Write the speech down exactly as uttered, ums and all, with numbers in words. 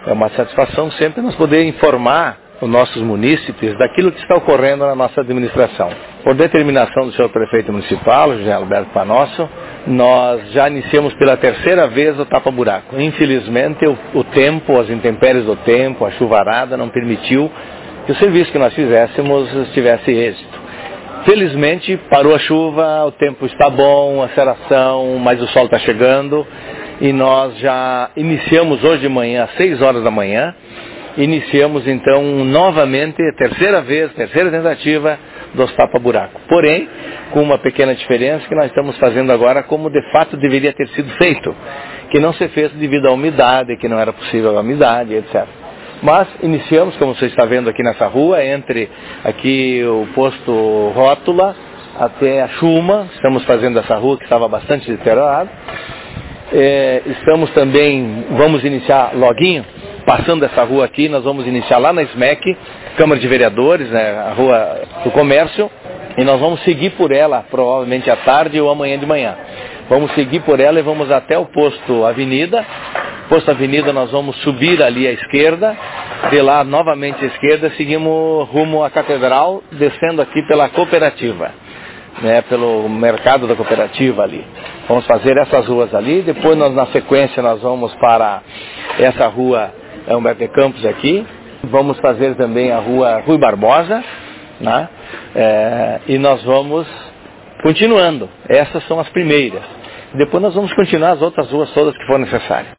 É uma satisfação sempre nós poder informar os nossos munícipes daquilo que está ocorrendo na nossa administração. Por determinação do senhor prefeito municipal, José Alberto Panosso, nós já iniciamos pela terceira vez o tapa-buraco. Infelizmente, o, o tempo, as intempéries do tempo, a chuvarada não permitiu que o serviço que nós fizéssemos tivesse êxito. Felizmente, parou a chuva, o tempo está bom, a aceleração, mas o sol está chegando e nós já iniciamos hoje de manhã, às seis horas da manhã, iniciamos então novamente, terceira vez, terceira tentativa dos tapa-buraco. Porém, com uma pequena diferença que nós estamos fazendo agora como de fato deveria ter sido feito, que não se fez devido à umidade, que não era possível a umidade, etcétera. Mas iniciamos, como você está vendo aqui nessa rua, entre aqui o posto Rótula até a Chuma, estamos fazendo essa rua que estava bastante deteriorada. É, estamos também, vamos iniciar loguinho, passando essa rua aqui, nós vamos iniciar lá na S M E C, Câmara de Vereadores, né, a Rua do Comércio, e nós vamos seguir por ela, provavelmente à tarde ou amanhã de manhã. Vamos seguir por ela e vamos até o posto Avenida. Posto Avenida nós vamos subir ali à esquerda, de lá novamente à esquerda, seguimos rumo à Catedral, descendo aqui pela cooperativa, né, pelo mercado da cooperativa ali. Vamos fazer essas ruas ali, depois nós, na sequência nós vamos para essa rua Humberto de Campos aqui, vamos fazer também a rua Rui Barbosa, né, é, e nós vamos continuando. Essas são as primeiras. Depois nós vamos continuar as outras ruas todas que for necessário.